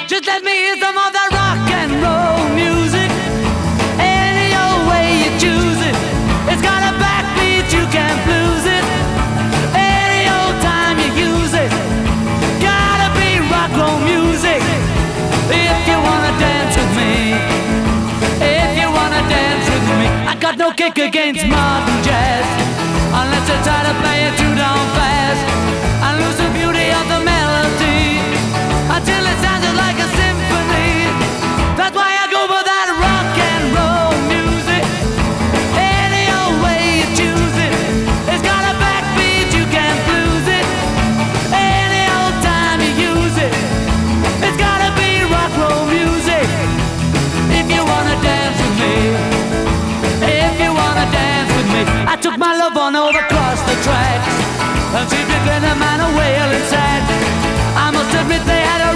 Just let me hear some of that rock and roll music. Any old way you choose it. It's got a backbeat, you can't lose it. Any old time you use it. Gotta be rock roll music. If you wanna dance with me. If you wanna dance with me. I got no kick against modern jazz, unless you try to play it too damn fast.